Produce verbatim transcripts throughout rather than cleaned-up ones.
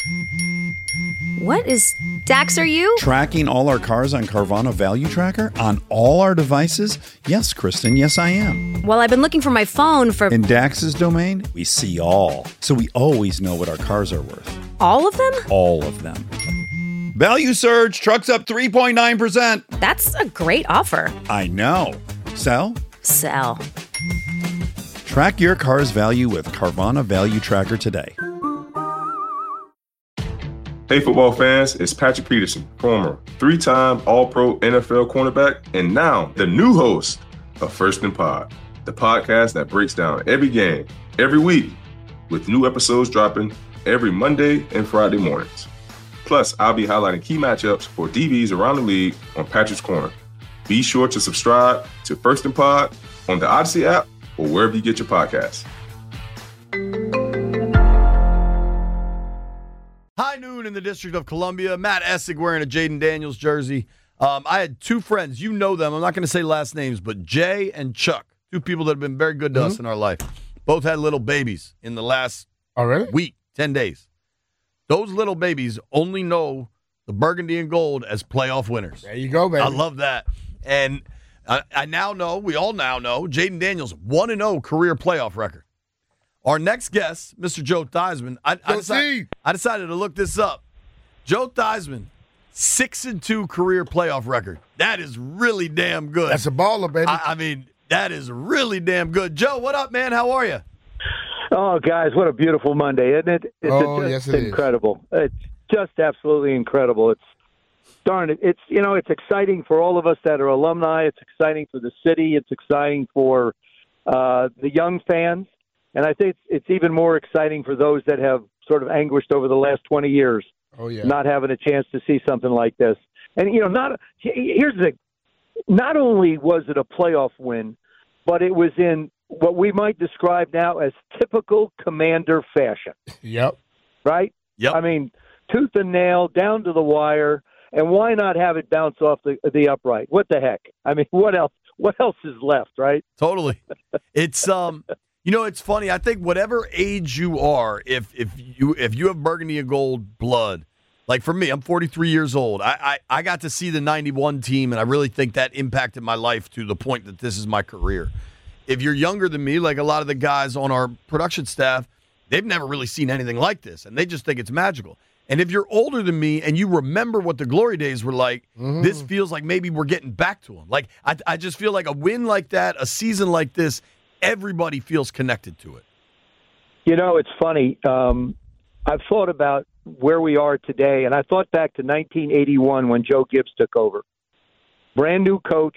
What is... Dax, are you? Tracking all our cars on Carvana Value Tracker on all our devices? Yes, Kristen, yes, I am. Well, I've been looking for my phone for... In Dax's domain, we see all. So we always know what our cars are worth. All of them? All of them. Value surge, trucks up three point nine percent. That's a great offer. I know. Sell? Sell. Track your car's value with Carvana Value Tracker today. Hey, football fans, it's Patrick Peterson, former three-time All-Pro N F L cornerback, and now the new host of First and Pod, the podcast that breaks down every game, every week, with new episodes dropping every Monday and Friday mornings. Plus, I'll be highlighting key matchups for D Bs around the league on Patrick's Corner. Be sure to subscribe to First and Pod on the Odyssey app or wherever you get your podcasts. High noon in the District of Columbia. Matt Essig wearing a Jaden Daniels jersey. Um, I had two friends. You know them. I'm not going to say last names, but Jay and Chuck, two people that have been very good to mm-hmm. us in our life. Both had little babies in the last oh, really? week, ten days. Those little babies only know the burgundy and gold as playoff winners. There you go, baby. I love that. And I, I now know, we all now know, Jaden Daniels' one and oh career playoff record. Our next guest, Mister Joe Theismann, I, I, decided, I decided to look this up. Joe Theismann, six and two career playoff record. That is really damn good. That's a baller, baby. I, I mean, that is really damn good. Joe, what up, man? How are you? Oh, guys, what a beautiful Monday, isn't it? It's oh, just yes, it incredible. is. It's just absolutely incredible. It's darn it. It's you know, it's exciting for all of us that are alumni. It's exciting for the city. It's exciting for uh, the young fans. And I think it's, it's even more exciting for those that have sort of anguished over the last twenty years, oh, yeah. not having a chance to see something like this. And, you know, not here's the thing. Not only was it a playoff win, but it was in what we might describe now as typical Commander fashion. Yep. Right? Yep. I mean, tooth and nail, down to the wire, and why not have it bounce off the the upright? What the heck? I mean, what else? What else is left, right? Totally. It's um. You know, it's funny. I think whatever age you are, if if you if you have burgundy and gold blood, like for me, I'm forty-three years old. I, I, I got to see the ninety-one team, and I really think that impacted my life to the point that this is my career. If you're younger than me, like a lot of the guys on our production staff, they've never really seen anything like this, and they just think it's magical. And if you're older than me and you remember what the glory days were like, mm-hmm. this feels like maybe we're getting back to them. Like I, I just feel like a win like that, a season like this, everybody feels connected to it. You know, it's funny. Um, I've thought about where we are today, and I thought back to nineteen eighty-one when Joe Gibbs took over. Brand new coach,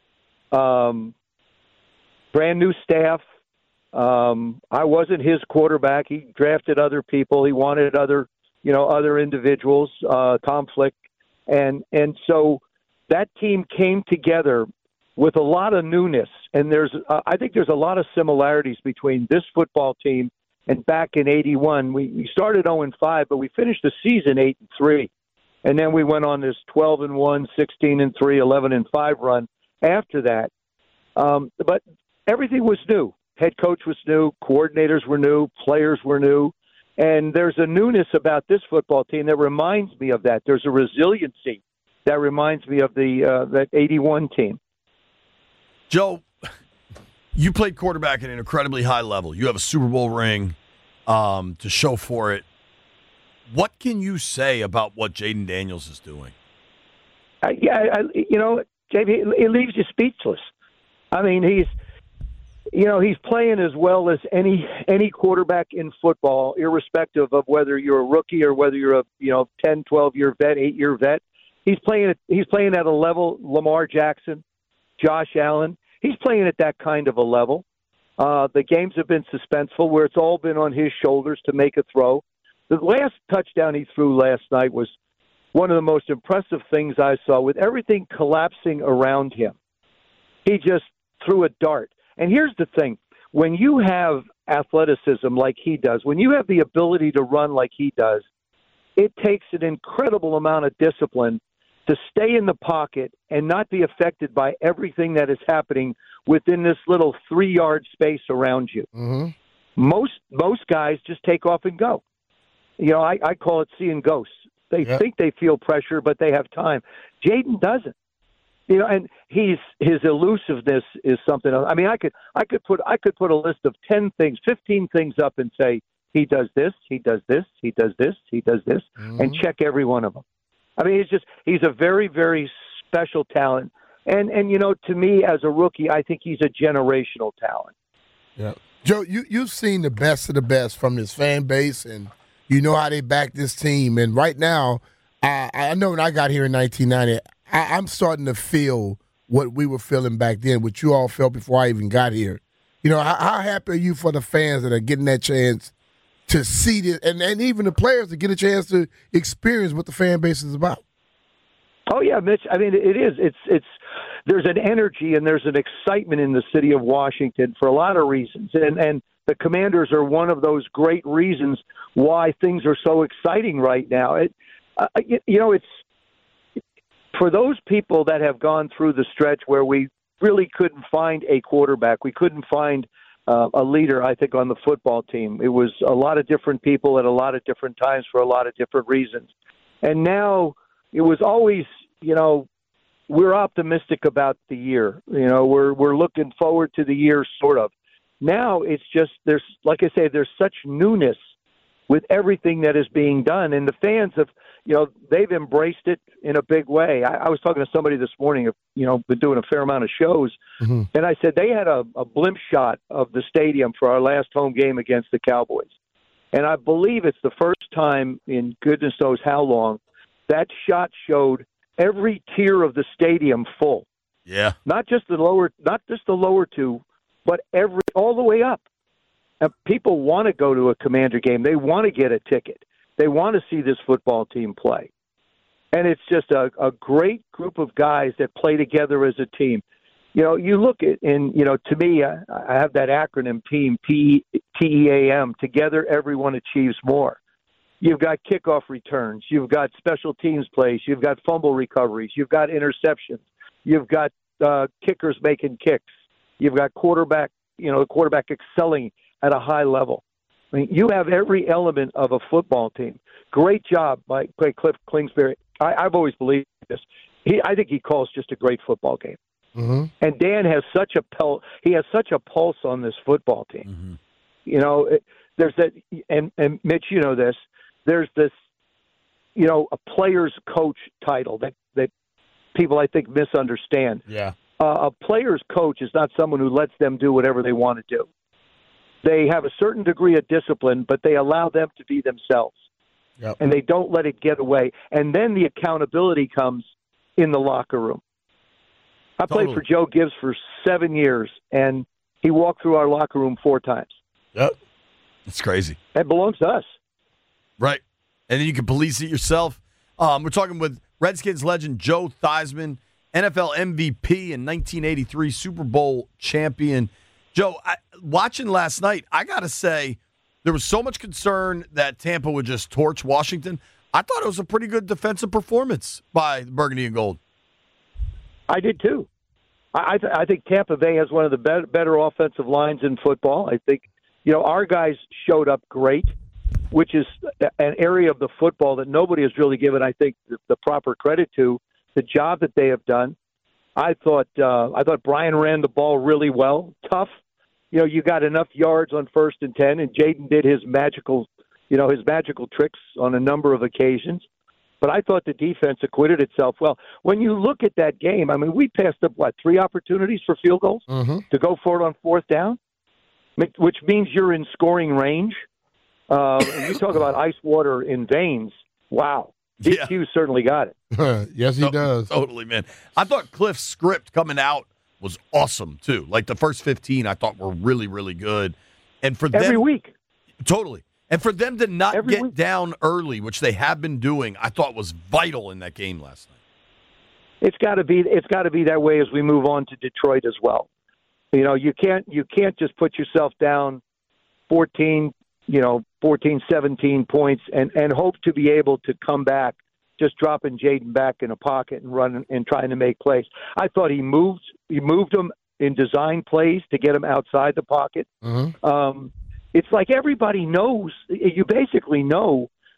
um, brand new staff. Um, I wasn't his quarterback. He drafted other people. He wanted other, you know, other individuals, uh, Tom Flick. And, and so that team came together with a lot of newness, and there's uh, I think there's a lot of similarities between this football team and back in eighty-one. We, we started oh and five, but we finished the season eight and three, and then we went on this twelve and one, sixteen and three, eleven and five run after that. Um, but everything was new. Head coach was new, coordinators were new, players were new, and there's a newness about this football team that reminds me of that. There's a resiliency that reminds me of the uh, that eighty-one team. Joe, you played quarterback at an incredibly high level. You have a Super Bowl ring um, to show for it. What can you say about what Jaden Daniels is doing? Uh, yeah, I, you know, J B, it leaves you speechless. I mean, he's, you know, he's playing as well as any any quarterback in football, irrespective of whether you're a rookie or whether you're a, you know, ten, twelve-year vet, eight-year vet. He's playing at, he's playing at a level, Lamar Jackson, Josh Allen. He's playing at that kind of a level. Uh, the games have been suspenseful, where it's all been on his shoulders to make a throw. The last touchdown he threw last night was one of the most impressive things I saw, with everything collapsing around him. He just threw a dart. And here's the thing. When you have athleticism like he does, when you have the ability to run like he does, it takes an incredible amount of discipline to stay in the pocket and not be affected by everything that is happening within this little three-yard space around you. Mm-hmm. Most most guys just take off and go. You know, I, I call it seeing ghosts. They Yep. think they feel pressure, but they have time. Jaden doesn't. You know, and he's his elusiveness is something else. I mean, I could I could put I could put a list of ten things, fifteen things up, and say he does this, he does this, he does this, he does this, Mhm. and check every one of them. I mean, he's just he's a very very special talent, and and you know, to me as a rookie, I think he's a generational talent. Yeah. Joe, you, you've seen the best of the best from this fan base, and you know how they back this team. And right now, I, I know when I got here in nineteen ninety, I, I'm starting to feel what we were feeling back then, what you all felt before I even got here. You know, how, how happy are you for the fans that are getting that chance to see this, and, and even the players to get a chance to experience what the fan base is about? Oh yeah, Mitch. I mean, it is. It's it's. There's an energy and there's an excitement in the city of Washington for a lot of reasons, and and the Commanders are one of those great reasons why things are so exciting right now. It, uh, you, you know, it's for those people that have gone through the stretch where we really couldn't find a quarterback, we couldn't find uh, a leader. I think on the football team, it was a lot of different people at a lot of different times for a lot of different reasons, and now it was always. You know, we're optimistic about the year. You know, we're we're looking forward to the year, sort of. Now it's just there's, like I say, there's such newness with everything that is being done, and the fans have, you know, they've embraced it in a big way. I, I was talking to somebody this morning, you know, been doing a fair amount of shows, Mm-hmm. and I said they had a, a blimp shot of the stadium for our last home game against the Cowboys, and I believe it's the first time in goodness knows how long that shot showed every tier of the stadium full. Yeah. Not just the lower, not just the lower two, but every all the way up. And people want to go to a Commander game. They want to get a ticket. They want to see this football team play. And it's just a, a great group of guys that play together as a team. You know, you look at, and, you know, to me, I, I have that acronym team, T E A M, together everyone achieves more. You've got kickoff returns. You've got special teams plays. You've got fumble recoveries. You've got interceptions. You've got uh, kickers making kicks. You've got quarterback, you know, the quarterback excelling at a high level. I mean, you have every element of a football team. Great job by, by Cliff Kingsbury. I, I've always believed this. He, I think he calls just a great football game. Mm-hmm. And Dan has such a pel- he has such a pulse on this football team. Mm-hmm. You know, it, there's that, and, and Mitch, you know this. There's this, you know, a player's coach title that, that people, I think, misunderstand. Yeah. Uh, a player's coach is not someone who lets them do whatever they want to do. They have a certain degree of discipline, but they allow them to be themselves. Yep. And they don't let it get away. And then the accountability comes in the locker room. I Totally. played for Joe Gibbs for seven years, and he walked through our locker room four times. Yep. It's crazy. That belongs to us. Right. And then you can police it yourself. Um, we're talking with Redskins legend Joe Theismann, N F L M V P in nineteen eighty-three, Super Bowl champion. Joe, I, watching last night, I got to say, there was so much concern that Tampa would just torch Washington. I thought it was a pretty good defensive performance by the Burgundy and Gold. I did too. I, I, th- I think Tampa Bay has one of the better, better offensive lines in football. I think, you know, our guys showed up great, which is an area of the football that nobody has really given, I think, the, the proper credit to, the job that they have done. I thought uh, I thought Brian ran the ball really well, tough. You know, you got enough yards on first and ten, and Jaden did his magical, you know, his magical tricks on a number of occasions. But I thought the defense acquitted itself well. When you look at that game, I mean, we passed up, what, three opportunities for field goals Mm-hmm. to go for it on fourth down, which means you're in scoring range. Uh, and you talk about ice water in veins. Wow. D Q Yeah. certainly got it. Yes, he To- does. Totally, man. I thought Cliff's script coming out was awesome, too. Like the first fifteen, I thought were really, really good. And for Every them, week. Totally. And for them to not Every get week. down early, which they have been doing, I thought was vital in that game last night. It's got to be. It's got to be that way as we move on to Detroit as well. You know, you can't. You can't just put yourself down fourteen. You know, fourteen, seventeen points, and and hope to be able to come back. Just dropping Jaden back in a pocket and running and trying to make plays. I thought he moved. He moved him in design plays to get him outside the pocket. Mm-hmm. Um, it's like everybody knows. You basically know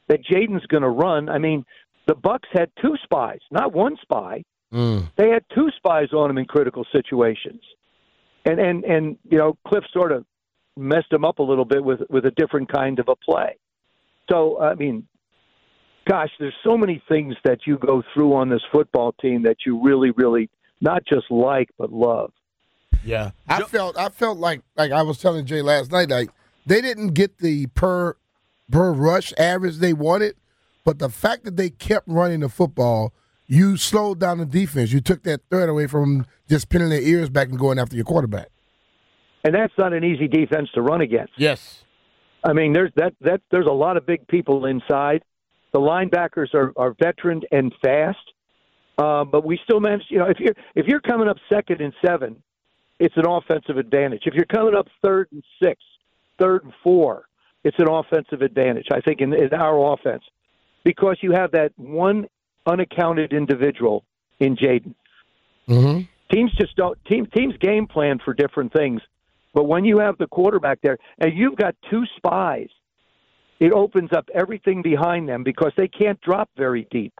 that Jaden's going to run. I mean, the Bucs had two spies, not one spy. Mm. They had two spies on him in critical situations. And, and, and you know, Cliff sort of messed him up a little bit with, with a different kind of a play. So, I mean, gosh, there's so many things that you go through on this football team that you really, really not just like but love. Yeah, I felt I felt like like I was telling Jay last night, like they didn't get the per per rush average they wanted, but the fact that they kept running the football, you slowed down the defense. You took that threat away from just pinning their ears back and going after your quarterback. And that's not an easy defense to run against. Yes, I mean there's that that there's a lot of big people inside. The linebackers are, are veteran and fast, uh, but we still manage. You know, if you're if you're coming up second and seven, it's an offensive advantage. If you're coming up third and six, third and four, it's an offensive advantage. I think in, in our offense, because you have that one unaccounted individual in Jaden. mm-hmm. Teams just don't team teams game plan for different things, but when you have the quarterback there and you've got two spies, it opens up everything behind them because they can't drop very deep.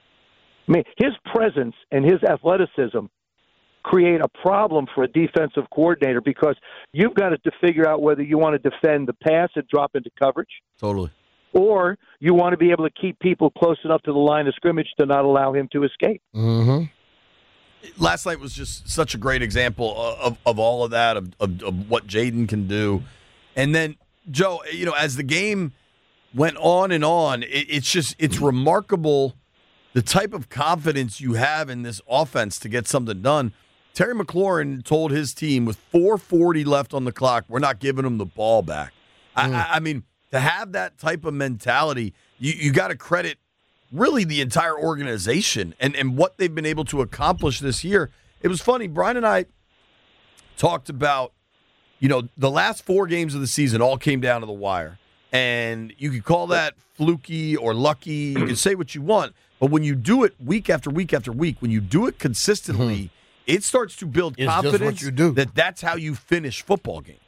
I mean, his presence and his athleticism create a problem for a defensive coordinator because you've got to figure out whether you want to defend the pass and drop into coverage. Totally. Or you want to be able to keep people close enough to the line of scrimmage to not allow him to escape. Mm-hmm. Last night was just such a great example of, of all of that, of, of, of what Jaden can do. And then, Joe, you know, as the game went on and on, it, it's just, it's remarkable the type of confidence you have in this offense to get something done. Terry McLaurin told his team with four forty left on the clock, we're not giving them the ball back. Mm. I, I mean, to have that type of mentality, you, you got to credit really the entire organization and, and what they've been able to accomplish this year. It was funny. Brian and I talked about, you know, the last four games of the season all came down to the wire. And you could call that fluky or lucky. You can say what you want. But when you do it week after week after week, when you do it consistently, mm-hmm. it starts to build it's confidence you do. that that's how you finish football games.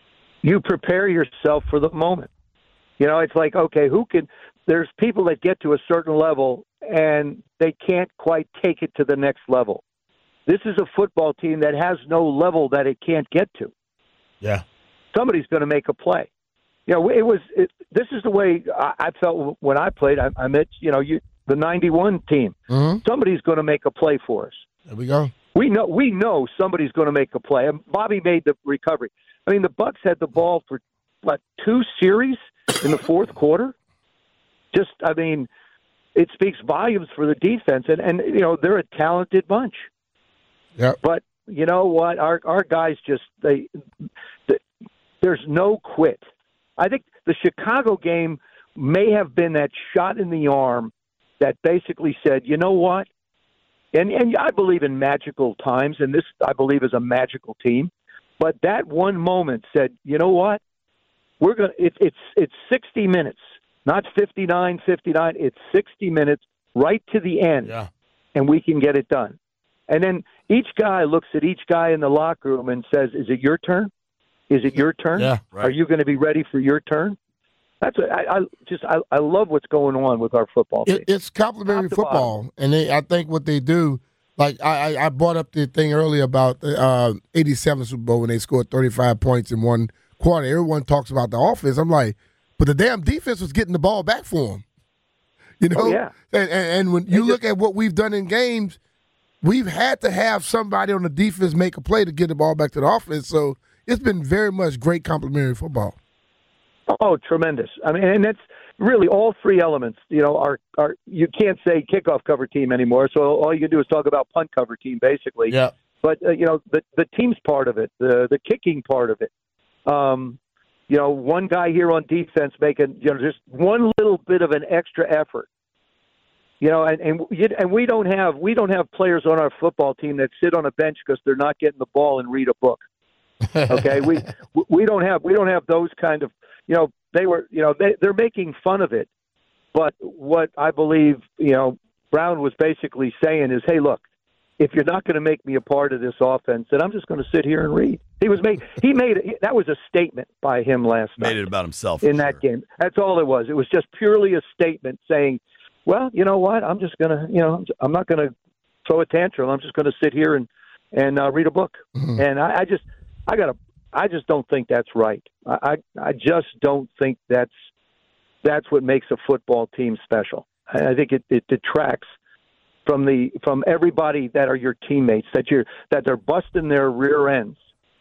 You prepare yourself for the moment. You know, it's like, okay, who can – there's people that get to a certain level and they can't quite take it to the next level. This is a football team that has no level that it can't get to. Yeah. Somebody's going to make a play. You know, it was it, – this is the way I, I felt when I played. I, I met, you know, you, the ninety-one team. Mm-hmm. Somebody's going to make a play for us. There we go. We know we know somebody's going to make a play. And Bobby made the recovery. I mean, the Bucs had the ball for, what, two series in the fourth quarter? Just, I mean, it speaks volumes for the defense. And, and you know, they're a talented bunch. Yeah. But you know what? Our our guys just, they, they there's no quit. I think the Chicago game may have been that shot in the arm that basically said, you know what? And and I believe in magical times, and this, I believe, is a magical team. But that one moment said, you know what? We're going to, it, it's it's sixty minutes, not fifty-nine, fifty-nine. It's sixty minutes right to the end, yeah. and we can get it done. And then each guy looks at each guy in the locker room and says, is it your turn? Is it your turn? Yeah, right. Are you going to be ready for your turn? That's what, I, I just I, I love what's going on with our football team. It, it's complimentary football, bottom. and they, I think what they do, like I, I brought up the thing earlier about the uh, eighty-seven Super Bowl when they scored thirty-five points in one quarter. Everyone talks about the offense. I'm like, but the damn defense was getting the ball back for them. You know, oh, yeah. and, and, and when you just, look at what we've done in games, we've had to have somebody on the defense make a play to get the ball back to the offense. So it's been very much great complimentary football. Oh, tremendous! I mean, and that's really all three elements. You know, our our you can't say kickoff cover team anymore, so all you can do is talk about punt cover team, basically. Yeah. But uh, you know, the the team's part of it, the the kicking part of it. Um, you know, one guy here on defense making you know just one little bit of an extra effort. You know, and and and we don't have we don't have players on our football team that sit on a bench because they're not getting the ball and read a book. Okay, we we don't have we don't have those kind of. You know, they were, you know, they, they're making fun of it. But what I believe, you know, Brown was basically saying is, hey, look, if you're not going to make me a part of this offense, then I'm just going to sit here and read. He was made. He made that was a statement by him last night. Made it about himself in for that sure. game. That's all it was. It was just purely a statement saying, "Well, you know what? I'm just gonna, you know, I'm not gonna throw a tantrum. I'm just gonna sit here and and uh, read a book." Mm-hmm. And I, I just, I gotta, I just don't think that's right. I, I, I just don't think that's that's what makes a football team special. I, I think it, it detracts from the from everybody that are your teammates, that you're that they're busting their rear ends.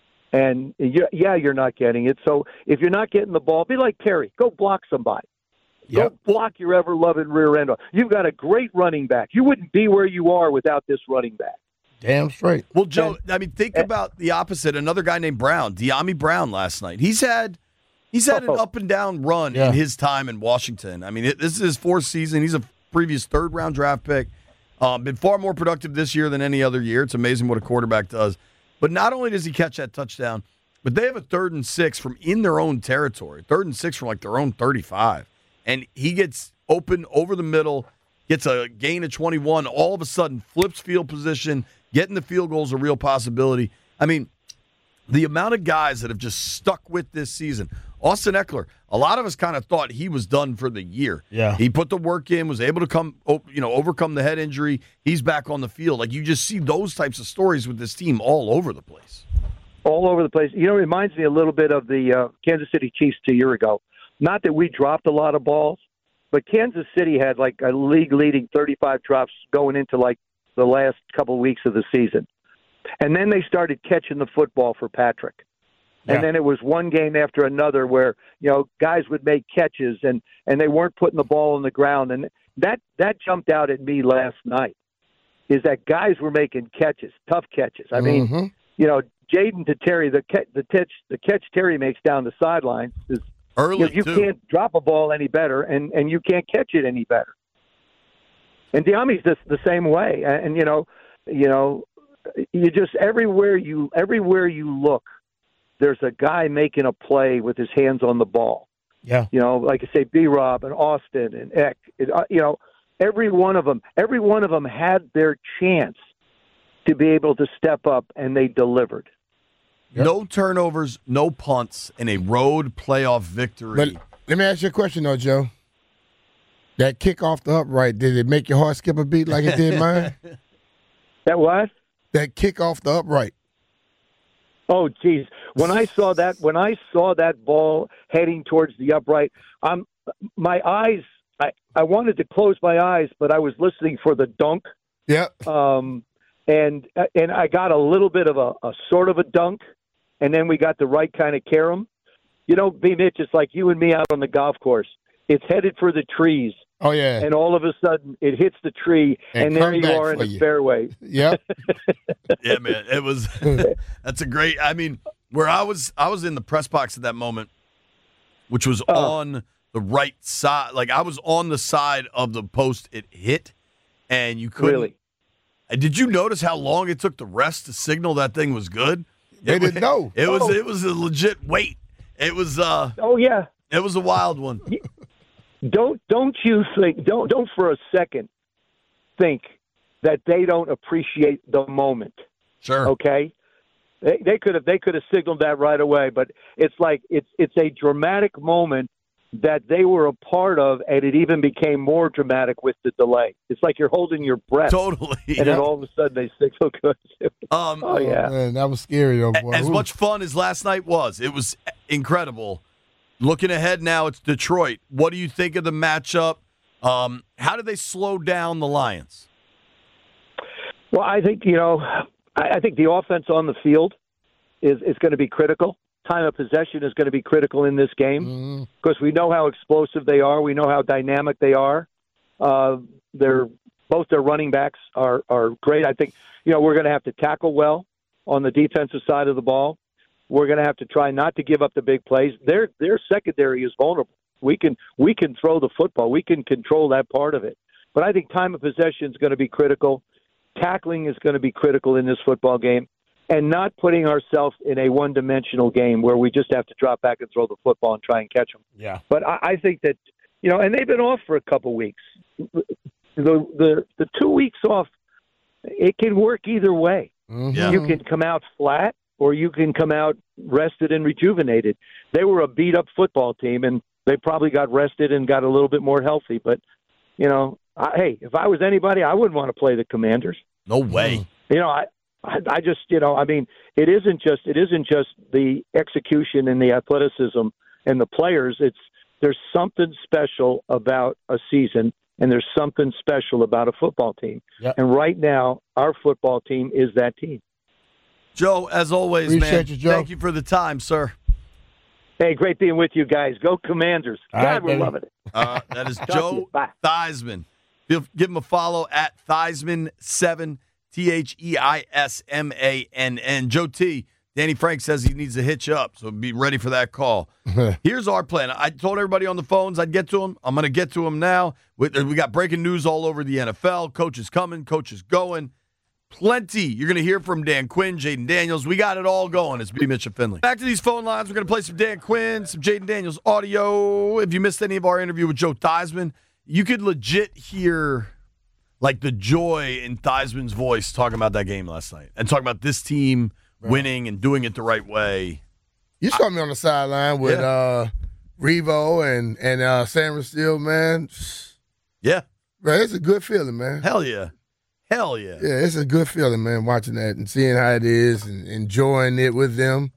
And, yeah, you're not getting it. So if you're not getting the ball, be like Terry. Go block somebody. Yep. Go block your ever-loving rear end. You've got a great running back. You wouldn't be where you are without this running back. Damn straight. Well, Joe, I mean, think about the opposite. Another guy named Brown, De'Ami Brown last night. He's had he's had an up-and-down run yeah. in his time in Washington. I mean, it, this is his fourth season. He's a previous third-round draft pick. Um, been far more productive this year than any other year. It's amazing what a quarterback does. But not only does he catch that touchdown, but they have a third and six from in their own territory, third and six from like their own thirty-five. And he gets open over the middle, gets a gain of twenty-one, all of a sudden flips field position, getting the field goal is a real possibility. I mean, the amount of guys that have just stuck with this season. Austin Eckler, a lot of us kind of thought he was done for the year. Yeah. He put the work in, was able to come, you know, overcome the head injury. He's back on the field. Like, you just see those types of stories with this team all over the place. All over the place. You know, it reminds me a little bit of the uh, Kansas City Chiefs two years ago. Not that we dropped a lot of balls, but Kansas City had like a league-leading thirty-five drops going into like the last couple of weeks of the season. And then they started catching the football for Patrick. And yeah. then it was one game after another where, you know, guys would make catches and, and they weren't putting the ball on the ground. And that, that jumped out at me last night, is that guys were making catches, tough catches. I mean, mm-hmm. you know, Jaden to Terry, the, the, catch, the catch Terry makes down the sideline is early. You, know, you too. can't drop a ball any better, and, and you can't catch it any better. And De'Ami's just the same way. And, and, you know, you know, you just everywhere you everywhere you look, there's a guy making a play with his hands on the ball. Yeah. You know, like I say, B-Rob and Austin and Eck, it, uh, you know, every one of them, every one of them had their chance to be able to step up, and they delivered. Yep. No turnovers, no punts, and a road playoff victory. But let me ask you a question, though, Joe. That kick off the upright, did it make your heart skip a beat like it did mine? That what? That kick off the upright. Oh, geez. When I saw that, when I saw that ball heading towards the upright, I'm, my eyes, I, I wanted to close my eyes, but I was listening for the dunk. Yeah. Um, and and I got a little bit of a, a sort of a dunk, and then we got the right kind of carom. You know, B. Mitch, it's like you and me out on the golf course. It's headed for the trees. Oh, yeah. And all of a sudden, it hits the tree, and, and there you are in the you. fairway. Yep. Yeah, man. It was – that's a great – I mean, where I was I was in the press box at that moment, which was uh, on the right side. Like, I was on the side of the post it hit, and you couldn't – Really? Did you notice how long it took the rest to signal that thing was good? They it, didn't know. It was, oh. it was a legit wait. It was uh, – Oh, yeah. It was a wild one. Don't don't you think don't don't for a second think that they don't appreciate the moment. Sure. Okay? They they could have they could have signaled that right away, but it's like it's it's a dramatic moment that they were a part of, and it even became more dramatic with the delay. It's like you're holding your breath. Totally. And yeah. then all of a sudden they signal good. um, oh yeah. Oh, man, that was scary though, boy. As Ooh. much fun as last night was, it was incredible. Looking ahead now, it's Detroit. What do you think of the matchup? Um, how do they slow down the Lions? Well, I think, you know, I, I think the offense on the field is, is going to be critical. Time of possession is going to be critical in this game because mm. we know how explosive they are. We know how dynamic they are. Uh, they're both their running backs are, are great. I think, you know, we're going to have to tackle well on the defensive side of the ball. We're going to have to try not to give up the big plays. Their their secondary is vulnerable. We can we can throw the football. We can control that part of it. But I think time of possession is going to be critical. Tackling is going to be critical in this football game, and not putting ourselves in a one-dimensional game where we just have to drop back and throw the football and try and catch them. Yeah. But I, I think that, you know, and they've been off for a couple weeks. The the the two weeks off, it can work either way. Mm-hmm. Yeah. You can come out flat. or you can come out rested and rejuvenated. They were a beat-up football team, and they probably got rested and got a little bit more healthy. But, you know, I, hey, if I was anybody, I wouldn't want to play the Commanders. No way. You know, I, I, I just, you know, I mean, it isn't just it isn't just the execution and the athleticism and the players. It's there's something special about a season, and there's something special about a football team. Yep. And right now, our football team is that team. Joe, as always, Appreciate man, you, Joe. thank you for the time, sir. Hey, great being with you guys. Go Commanders. All God, right, we're baby. loving it. Uh, that is Talk to Joe you. Bye. Theismann. Give give him a follow at Theismann seven, T H E I S M A N N. Joe T, Danny Frank says he needs to hitch up, so be ready for that call. Here's our plan. I told everybody on the phones I'd get to him. I'm going to get to him now. We, we got breaking news all over the N F L. Coach is coming. Coach is going. Plenty. You're going to hear from Dan Quinn, Jaden Daniels. We got it all going. It's B. Mitch and Finley. Back to these phone lines. We're going to play some Dan Quinn, some Jaden Daniels audio. If you missed any of our interview with Joe Theismann, you could legit hear like the joy in Theismann's voice talking about that game last night and talking about this team winning and doing it the right way. You saw me on the sideline with Yeah. uh, Revo and and uh, Sam Steele, man. Yeah. Bro, it's a good feeling, man. Hell yeah. Hell yeah. Yeah, it's a good feeling, man, watching that and seeing how it is and enjoying it with them.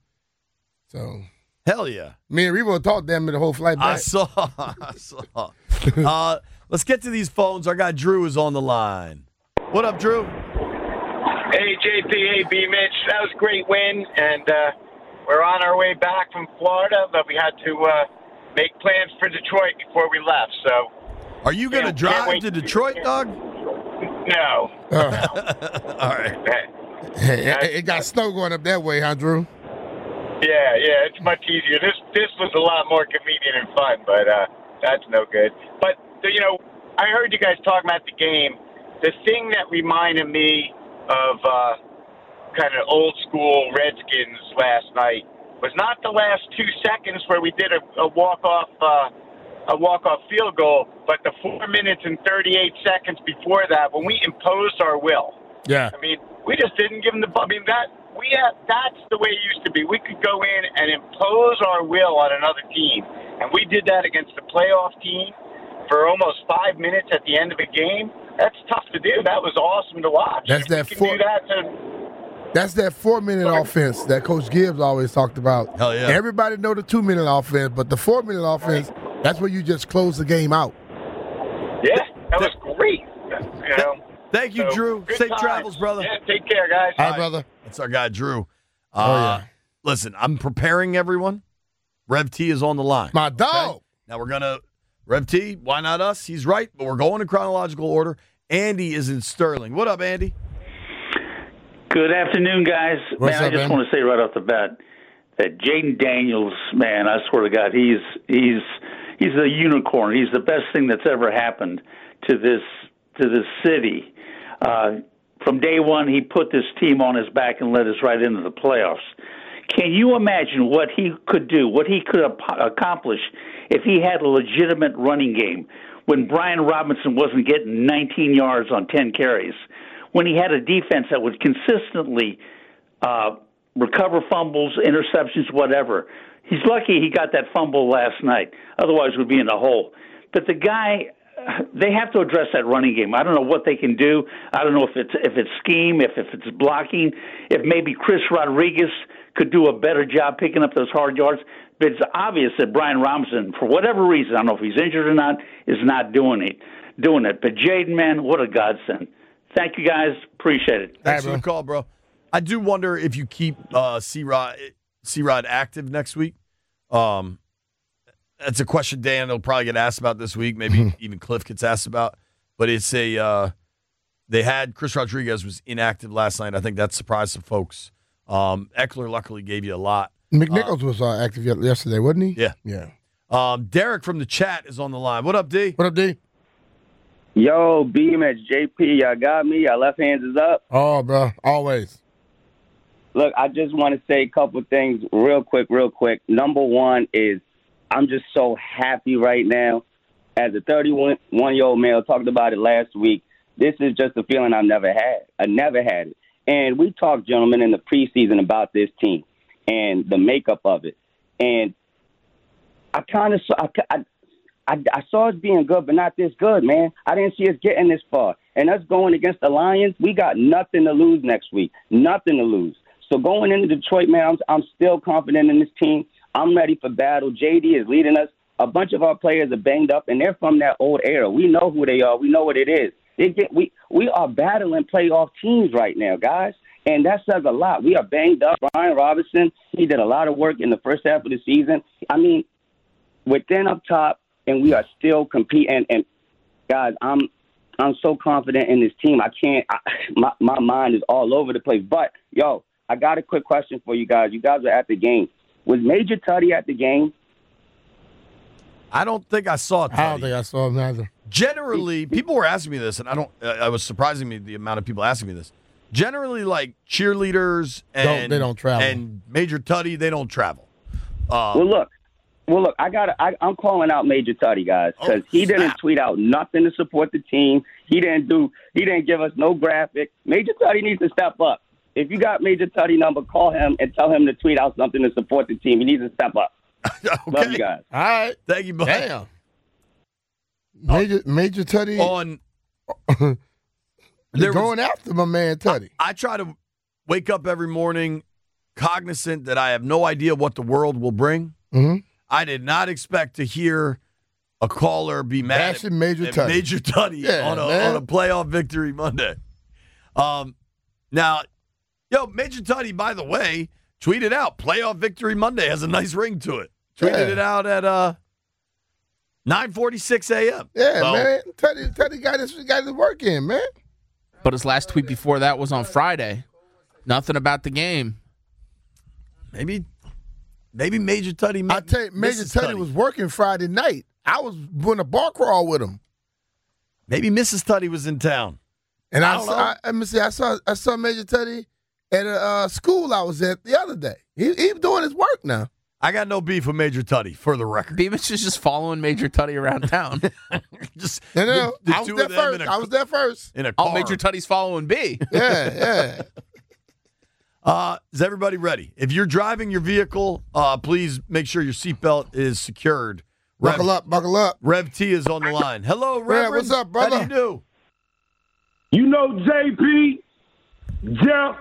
So, Hell yeah. me and Revo talked damn near the whole flight I back. saw. I saw. Uh, let's get to these phones. Our guy Drew is on the line. What up, Drew? Hey, J P, hey, B. Mitch. That was a great win, and uh, we're on our way back from Florida, but we had to uh, make plans for Detroit before we left. So, Are you going to Yeah, can't drive wait. to Detroit, Doug? no. Uh, All right. hey, it, it got snow going up that way, huh, Drew? Yeah, yeah, it's much easier. This this was a lot more convenient and fun, but uh, that's no good. But, you know, I heard you guys talking about the game. The thing that reminded me of uh, kind of old school Redskins last night was not the last two seconds where we did a, a walk off uh, a walk off field goal, but the four minutes and thirty eight seconds before that when we imposed our will. Yeah. I mean, we just didn't give them the. I mean that we have, that's the way it used to be. We could go in and impose our will on another team, and we did that against the playoff team for almost five minutes at the end of a game. That's tough to do. That was awesome to watch. That's If that we can four- do that to, That's that four-minute offense that Coach Gibbs always talked about. Hell yeah. Everybody know the two-minute offense, but the four-minute offense, that's where you just close the game out. yeah, that was great. You know. Thank you, So, Drew. good Safe times. travels, brother. Yeah, take care, guys. All right, brother. That's our guy, Drew. Uh, Oh, yeah. Listen, I'm preparing everyone. Rev T is on the line. My dog. Now we're going to, Rev T, why not us? He's right, but we're going in chronological order. Andy is in Sterling. What up, Andy? Good afternoon, guys. What's man, up, I just man? want to say right off the bat that Jaden Daniels, man, I swear to God, he's he's he's a unicorn. He's the best thing that's ever happened to this to this city. Uh, from day one, he put this team on his back and led us right into the playoffs. Can you imagine what he could do, what he could ap- accomplish if he had a legitimate running game when Brian Robinson wasn't getting nineteen yards on ten carries? When he had a defense that would consistently uh, recover fumbles, interceptions, whatever. He's lucky he got that fumble last night. Otherwise, we'd be in a hole. But the guy, they have to address that running game. I don't know what they can do. I don't know if it's if it's scheme, if, if it's blocking, if maybe Chris Rodriguez could do a better job picking up those hard yards. But it's obvious that Brian Robinson, for whatever reason, I don't know if he's injured or not, is not doing it. Doing it. But Jaden, man, what a godsend. Thank you, guys. Appreciate it. Thanks Hey, for the bro. call, bro. I do wonder if you keep uh, C-Rod, C-Rod active next week. Um, that's a question Dan will probably get asked about this week. Maybe even Cliff gets asked about. But it's a uh, they had Chris Rodriguez was inactive last night. I think that surprised some folks. Um, Eckler luckily gave you a lot. McNichols was uh, active ye- yesterday, wasn't he? Yeah. Yeah. Um, Derek from the chat is on the line. What up, D? What up, D? Yo, Beam at J P, y'all got me. Y'all left hands is up. Oh, bro, always. Look, I just want to say a couple things real quick, real quick. Number one is I'm just so happy right now. As a thirty-one-year-old male, talked about it last week. This is just a feeling I've never had. I never had it. And we talked, gentlemen, in the preseason about this team and the makeup of it. And I kind of saw, I, I, I, I saw us being good, but not this good, man. I didn't see us getting this far. And us going against the Lions, we got nothing to lose next week. Nothing to lose. So going into Detroit, man, I'm, I'm still confident in this team. I'm ready for battle. J D is leading us. A bunch of our players are banged up, and they're from that old era. We know who they are. We know what it is. They get, we, we are battling playoff teams right now, guys, and that says a lot. We are banged up. Brian Robinson, he did a lot of work in the first half of the season. I mean, we're thin up top, and we are still competing. And, and guys, I'm I'm so confident in this team. I can't I, – my, my mind is all over the place. But, yo, I got a quick question for you guys. You guys were at the game. Was Major Tuddy at the game? I don't think I saw Tuddy. I don't think I saw him either. Generally, people were asking me this, and I don't. Uh, I was surprising me the amount of people asking me this. Generally, like cheerleaders and Don't- they don't travel. and Major Tuddy, they don't travel. Uh, Well, look. Well, look, I got. I, I'm calling out Major Tuddy, guys, because Oh, he didn't snap. tweet out nothing to support the team. He didn't do. He didn't give us no graphic. Major Tuddy needs to step up. If you got Major Tuddy number, call him and tell him to tweet out something to support the team. He needs to step up. okay. Love you guys. All right. Thank you, bud. Damn. Major, Major Tuddy, On they're there was- going after my man Tuddy. I try to wake up every morning cognizant that I have no idea what the world will bring. Mm-hmm. I did not expect to hear a caller be mad at, Bashing Major at Tuddy. Major Tuddy Yeah, on, a, man. on a playoff victory Monday. Um, now, yo, Major Tuddy, by the way, tweeted out playoff victory Monday has a nice ring to it. Tweeted Yeah. it out at uh, nine forty-six a.m. Yeah, So, man. Tuddy, Tuddy got his, got his work in, man. But his last tweet before that was on Friday. Nothing about the game. Maybe, maybe Major Tuddy. I tell you, Major Missus Tuddy was working Friday night. I was doing a bar crawl with him. Maybe Missus Tuddy was in town. And I I, don't saw, know. I, let me see, I saw I saw Major Tuddy at a uh, school I was at the other day. He he's doing his work now. I got no beef with Major Tuddy, for the record. Beamish is just following Major Tuddy around town. Just No, no, no. the- the I was two there of them first. in a- I was there first. in a car. Oh, Major Tuddy's following B. Yeah, yeah. Uh, is everybody ready? If you're driving your vehicle, uh, please make sure your seatbelt is secured. Rev, Buckle up, buckle up. Rev T is on the line. Hello, Reverend. what's up, brother? How do you do? You know J P, Jeff,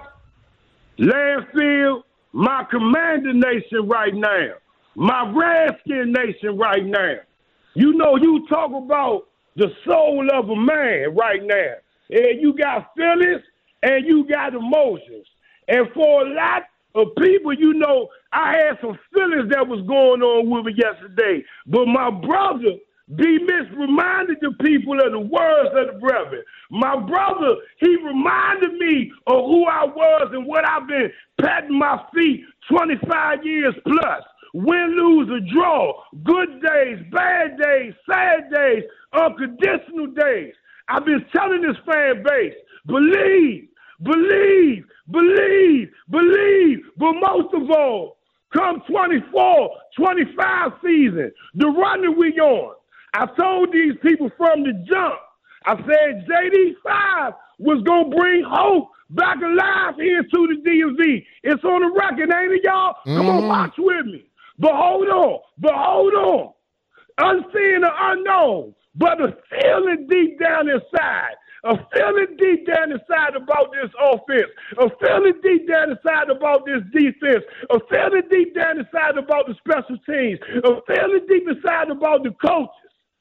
Landfill, my Commander Nation right now, my Redskin Nation right now. You know, you talk about the soul of a man right now. And you got feelings and you got emotions. And for a lot of people, you know, I had some feelings that was going on with me yesterday. But my brother, B. Miss, reminded the people of the words of the brethren. My brother, he reminded me of who I was and what I've been patting my feet twenty-five years plus. Win, lose, or draw. Good days, bad days, sad days, unconditional days. I've been telling this fan base, believe, believe, believe, believe. But most of all, come twenty-four, twenty-five season, the run that we on. I told these people from the jump, I said J D five was going to bring hope back alive here to the D M V. It's on the record, ain't it, y'all? Come on, watch with me. But hold on, but hold on. Unseen or unknown, but a feeling deep down inside. A feeling deep down inside about this offense. A feeling deep down inside about this defense. A feeling deep down inside about the special teams. A feeling deep inside about the coaches.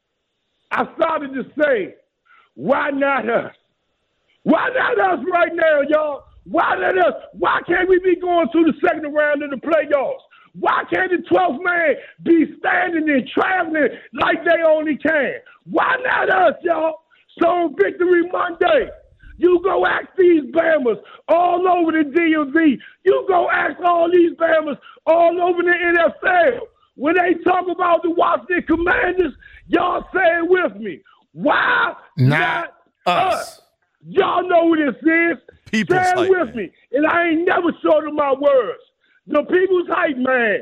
I started to say, why not us? Why not us right now, y'all? Why not us? Why can't we be going to the second round of the playoffs? Why can't the twelfth man be standing and traveling like they only can? Why not us, y'all? So on Victory Monday, you go ask these Bammers all over the D M V. You go ask all these Bammers all over the N F L. When they talk about the Washington Commanders, y'all say it with me. Why Not not us? us. Y'all know who this is. People's Say it hype, with man. me. And I ain't never short of my words. The people's hype, man.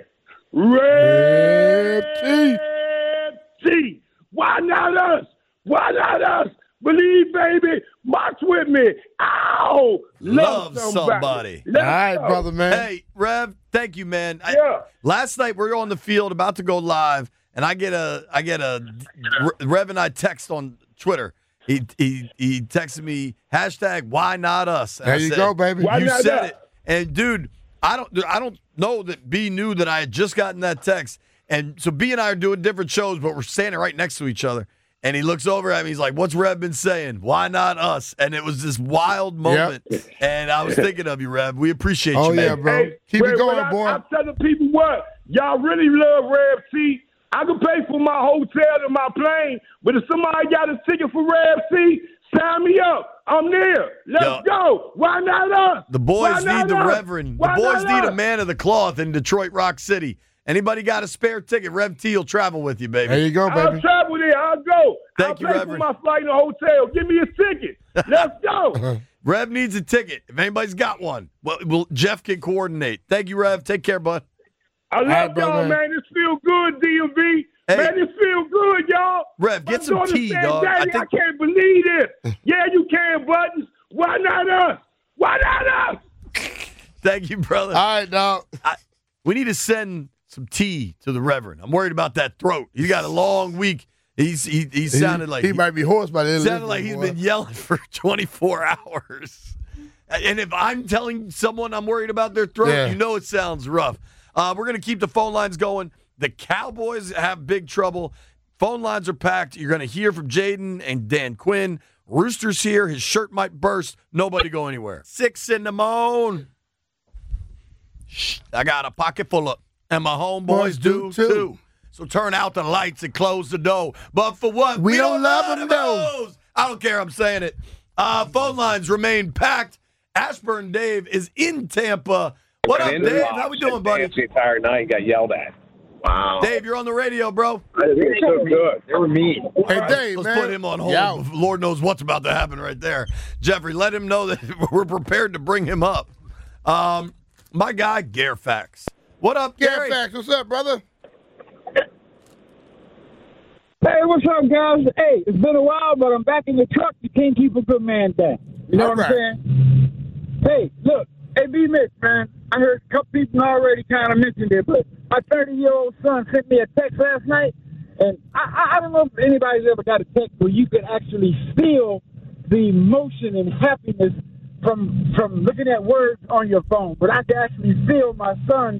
Red T. T. Why not us? Why not us? Believe, baby. March with me. Ow! Love, Love somebody. somebody. All Let's right, go. brother, man. Hey, Rev, thank you, man. I- Yeah. last night we were on the field about to go live, and I get a I get a Rev and I text on Twitter. He he he texted me hashtag Why not us? And There I you said, go, baby. Why you not said us? it, and dude, I don't I don't know that B knew that I had just gotten that text, and so B and I are doing different shows, but we're standing right next to each other. And he looks over at me. He's like, "What's Rev been saying? Why not us?" And it was this wild moment. And I was thinking of you, Rev. We appreciate Oh, you, man. yeah, bro. Hey, Keep wait, it going, wait, I, boy. I'm telling people what, y'all really love Rev C. I can pay for my hotel and my plane, but if somebody got a ticket for Rev C, sign me up. I'm there. Let's Yo. go. Why not us? The boys Why need the not us? Reverend. The Why boys not need a us? man of the cloth in Detroit Rock City. Anybody got a spare ticket? Rev T will travel with you, baby. There you go, I'll baby. travel there. I'll go. Thank I'll you, pay Reverend. for my flight and the hotel. Give me a ticket. Let's go. Rev needs a ticket. If anybody's got one, well, well Jeff can coordinate. Thank you, Rev. Take care, bud. I love right, brother. y'all, man. This feel good, D M V. Hey. Man, this feel good, y'all. Rev, My get some daughter tea, said, dog. I Daddy, I, think- can't believe this. Yeah, you can, Buttons. Why not us? Why not us? Thank you, brother. All right, dog. I, we need to send some tea to the Reverend. I'm worried about that throat. He's got a long week. He's he, he sounded like he, might be hoarse by the end of sounded this, like he's boy. been yelling for twenty-four hours. And if I'm telling someone I'm worried about their throat, Yeah. you know it sounds rough. Uh, we're going to keep the phone lines going. The Cowboys have big trouble. Phone lines are packed. You're going to hear from Jaden and Dan Quinn. Rooster's here. His shirt might burst. Nobody go anywhere. Six in the morning. Shh, I got a pocket full of, and my homeboys Boys do do too. too. So turn out the lights and close the door. But for what? We don't love 'em, them though. those. I don't care. I'm saying it. Uh, phone lines remain packed. Ashburn Dave is in Tampa. What up, In the Dave? box How we doing, and buddy? danced The entire night, got yelled at. Wow. Dave, you're on the radio, bro. They were so good. They were mean. Hey, Dave, Let's man. put him on hold. Yeah. Lord knows what's about to happen right there. Jeffrey, let him know that we're prepared to bring him up. Um, my guy, Garefax. What up, Gary? Fax, what's up, brother? Hey, what's up, guys? Hey, it's been a while, but I'm back in the truck. You can't keep a good man down. You know All what right. I'm saying? Hey, look, hey, B. Mitch, man. I heard a couple people already kind of mentioned it, but my thirty-year-old son sent me a text last night, and I, I, I don't know if anybody's ever got a text where you could actually feel the emotion and happiness from from looking at words on your phone, but I can actually feel my son's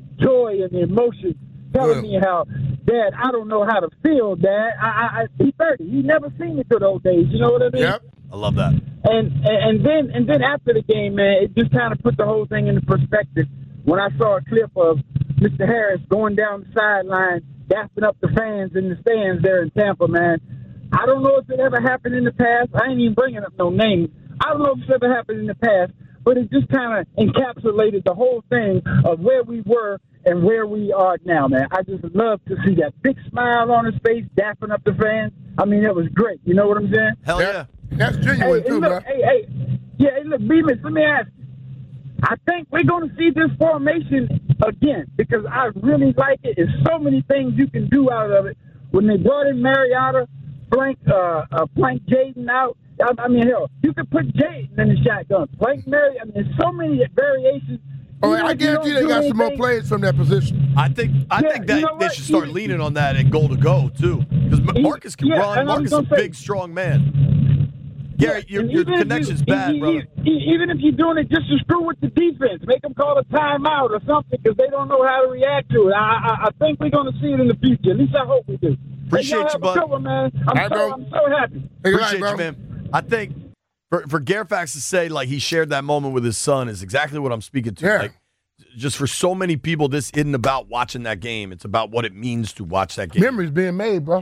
joy and the emotion telling me how, Dad, I don't know how to feel, Dad. I, I, I he's thirty. He never seen me through those days. You know what I mean? Yep. I love that. And, and and then and then after the game, man, it just kind of put the whole thing into perspective. When I saw a clip of Mister Harris going down the sideline, gassing up the fans in the stands there in Tampa, man. I don't know if it ever happened in the past. I ain't even bringing up no names. I don't know if it's ever happened in the past, but it just kind of encapsulated the whole thing of where we were and where we are now, man. I just love to see that big smile on his face, dapping up the fans. I mean, it was great. You know what I'm saying? Hell yeah. That's genuine, Hey, too, look, man. hey, hey, yeah, hey, look, Bemis, let me ask you. I think we're going to see this formation again because I really like it. There's so many things you can do out of it. When they brought in Mariota, blank, uh, uh, blank Jaden out. I, I mean, hell, you could put Jaden in the shotgun. Blank Mary. I mean, there's so many variations. Oh, Even I if you guarantee don't they do got some more anything- players from that position. I think I Yeah, think that you know they what? should start Even- leaning on that and goal to go too. Because Marcus can yeah, run. and I Marcus was is a gonna say- big, strong man. Gary, your, And your even if connection's you, bad, e- brother. e- e- Even if you're doing it just to screw with the defense, make them call a timeout or something because they don't know how to react to it. I, I, I think we're going to see it in the future. At least I hope we do. Appreciate Hey, y'all you, have bud. A good one, man. I'm, All right, so, bro. I'm so happy. Hey, good night, Appreciate bro. you, man. I think for for Garefax to say like he shared that moment with his son is exactly what I'm speaking to. Yeah. Like, just for so many people, this isn't about watching that game. It's about what it means to watch that game. Memories being made, bro.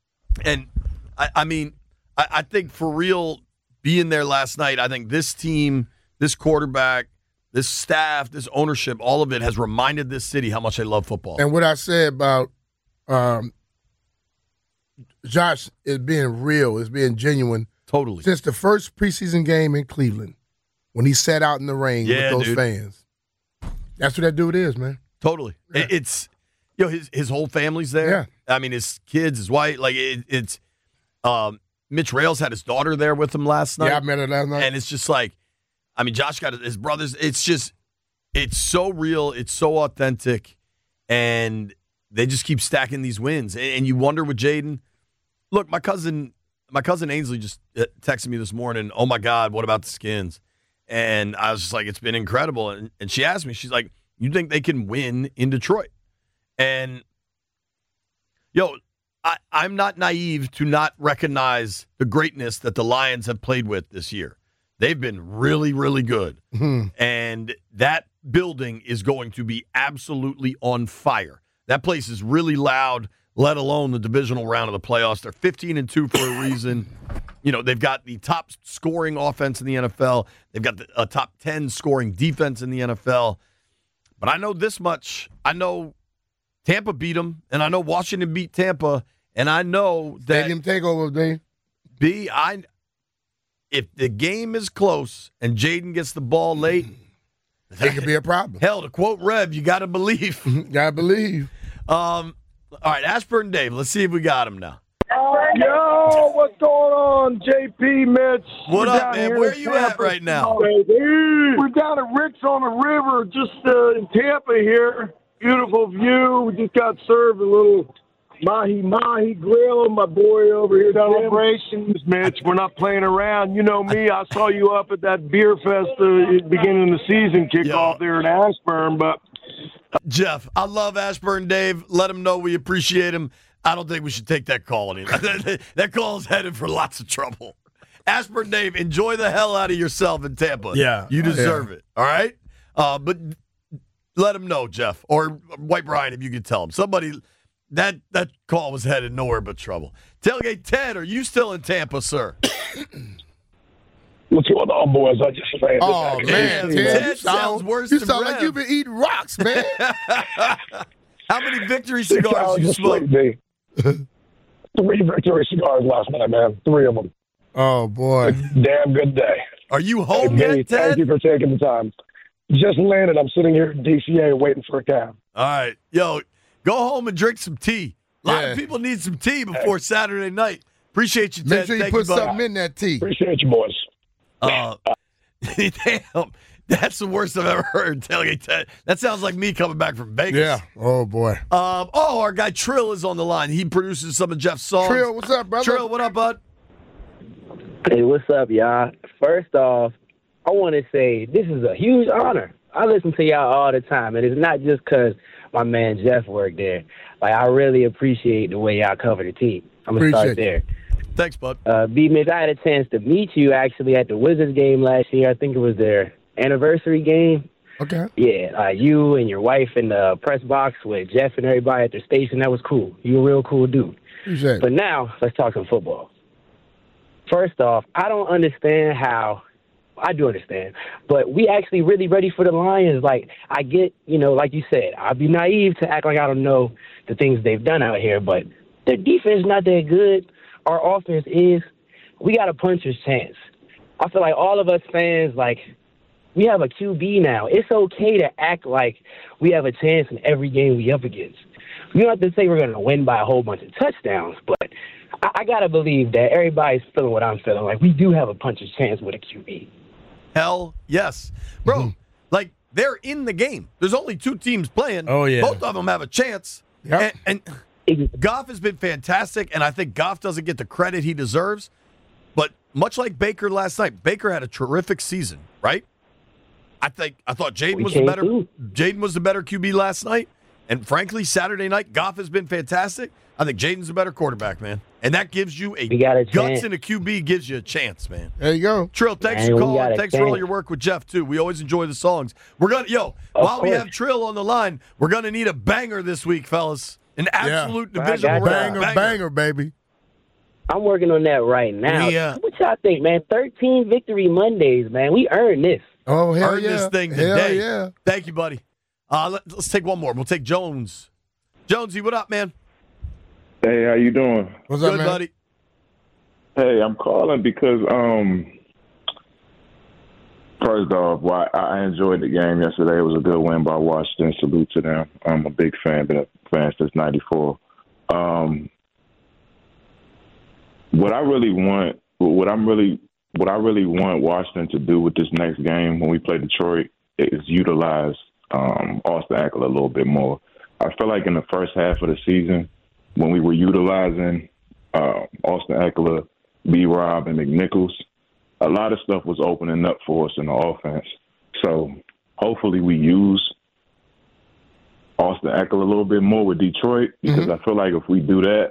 And I, I mean, I, I think for real, being there last night, I think this team, this quarterback, this staff, this ownership, all of it has reminded this city how much they love football. And what I said about um, Josh is being real, is being genuine. Totally. Since the first preseason game in Cleveland, when he sat out in the rain Yeah, with those dude. fans. That's what that dude is, man. Totally. It- It's, you know, his his whole family's there. Yeah. I mean, his kids, his wife, like it, it's, um, Mitch Rales had his daughter there with him last night. Yeah, I met her last night. And it's just like, I mean, Josh got his brothers. It's just, it's so real. It's so authentic. And they just keep stacking these wins. And you wonder with Jaden, look, my cousin, my cousin Ainsley just texted me this morning, oh my God, what about the Skins? And I was just like, it's been incredible. And, and she asked me, she's like, you think they can win in Detroit? And, yo, I, I'm not naive to not recognize the greatness that the Lions have played with this year. They've been really, really good. Mm-hmm. And that building is going to be absolutely on fire. That place is really loud, let alone the divisional round of the playoffs. They're fifteen and two for a reason. You know, they've got the top scoring offense in the N F L. They've got the, a top ten scoring defense in the N F L. But I know this much. I know Tampa beat them, and I know Washington beat Tampa, and I know that Stadium takeover, Dave. B, I if the game is close and Jaden gets the ball late, it could be a problem. Hell, to quote Rev, you got to believe. Got to believe. Um, all right, Ashburn Dave, let's see if we got him now. Yo, what's going on, J P, Mitch? What We're up, down man? here Where in you at Tampa. right now? We're down at Rick's on the River, just uh, in Tampa here. Beautiful view. We just got served a little mahi mahi grill. My boy over here, celebrations, Mitch. We're not playing around. You know me. I saw you up at that beer fest uh, at the beginning of the season kickoff there in Ashburn, but. Jeff, I love Ashburn Dave. Let him know we appreciate him. I don't think we should take that call anymore. That call is headed for lots of trouble. Ashburn Dave, enjoy the hell out of yourself in Tampa. Yeah. You deserve Yeah. it. All right? Uh, but let him know, Jeff. Or White Brian, if you could tell him. Somebody, that, that call was headed nowhere but trouble. Tailgate Ted, are you still in Tampa, sir? What's going on, boys? I just ran. Oh, this man. afternoon. Ted, Ted you sound, sounds worse you than sound Rev. like you've been eating rocks, man. How many victory Six cigars hours you of smoked? sleep, B. Three victory cigars last night, man. Three of them. Oh, boy. Damn good day. Are you home Hey, yet, Benny, Thank Ted? you for taking the time. Just landed. I'm sitting here in D C A waiting for a cab. All right. Yo, go home and drink some tea. A lot Yeah. of people need some tea before Saturday night. Appreciate you, Ted. Make sure you Thank put buddy. something in that tea. Appreciate you, boys. Uh, damn, that's the worst I've ever heard. Tailgate Ted. That sounds like me coming back from Vegas. Yeah. Oh, boy. Um, oh, our guy Trill is on the line. He produces some of Jeff's songs. Trill, what's up, brother? Trill, what up, bud? Hey, what's up, y'all? First off, I want to say this is a huge honor. I listen to y'all all the time, and it's not just because my man Jeff worked there. Like, I really appreciate the way y'all cover the team. I'm going to start there. Thanks, bud. Uh, B. Mitch, I had a chance to meet you, actually, at the Wizards game last year. I think it was their anniversary game. Okay. Yeah, uh, you and your wife in the press box with Jeff and everybody at their station. That was cool. You a real cool dude. Appreciate it. But now, let's talk some football. First off, I don't understand how – I do understand, but we actually really ready for the Lions. Like, I get, you know, like you said, I'd be naive to act like I don't know the things they've done out here, but their defense is not that good. Our offense is. We got a puncher's chance. I feel like all of us fans, like, we have a Q B now. It's okay to act like we have a chance in every game we up against. We don't have to say we're going to win by a whole bunch of touchdowns, but I, I got to believe that everybody's feeling what I'm feeling. Like, we do have a puncher's chance with a Q B. Hell yes. Bro, Mm-hmm. like, they're in the game. There's only two teams playing. Oh, yeah. Both of them have a chance. Yep. And, and Goff has been fantastic, and I think Goff doesn't get the credit he deserves. But much like Baker last night, Baker had a terrific season, right? I think I thought Jaden We was the came better through. Jaden was the better Q B last night. And frankly, Saturday night, Goff has been fantastic. I think Jaden's a better quarterback, man. And that gives you a, We got a guts chance. in a Q B gives you a chance, man. There you go. Trill, thanks Man, for we calling. got a Thanks for all chance. your work with Jeff too. We always enjoy the songs. We're gonna yo, Of while we course. have Trill on the line, we're gonna need a banger this week, fellas. An absolute I divisional got round Banger, y'all. banger, baby. I'm working on that right now. We, uh, what y'all think, man? thirteen Victory Mondays, man. We earned this. Oh, hell Earn yeah. this thing Hell today. yeah. Thank you, buddy. Uh, let, let's take one more. We'll take Jones. Jonesy, what up, man? Hey, how you doing? What's up, Good, man? buddy. Hey, I'm calling because um, first off, why I enjoyed the game yesterday. It was a good win by Washington. Salute to them. I'm a big fan. Been a fan since ninety-four. Um, what I really want, what I'm really, what I really want Washington to do with this next game when we play Detroit is utilize um, Austin Ekeler a little bit more. I feel like in the first half of the season, when we were utilizing uh, Austin Ekeler, B-Rob, and McNichols, a lot of stuff was opening up for us in the offense. So hopefully we use Austin Ekeler a little bit more with Detroit, because mm-hmm. I feel like if we do that,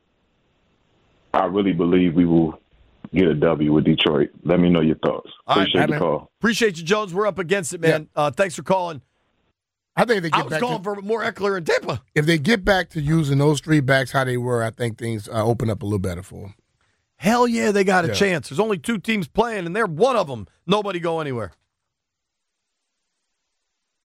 I really believe we will get a W with Detroit. Let me know your thoughts. All Appreciate right, the man. call. Appreciate you, Jones. We're up against it, man. Yeah. Uh, thanks for calling. I think they get I was back calling to, for more Ekeler and Tampa. If they get back to using those three backs how they were, I think things uh, open up a little better for them. Hell yeah, they got a Yeah. chance. There's only two teams playing, and they're one of them. Nobody go anywhere.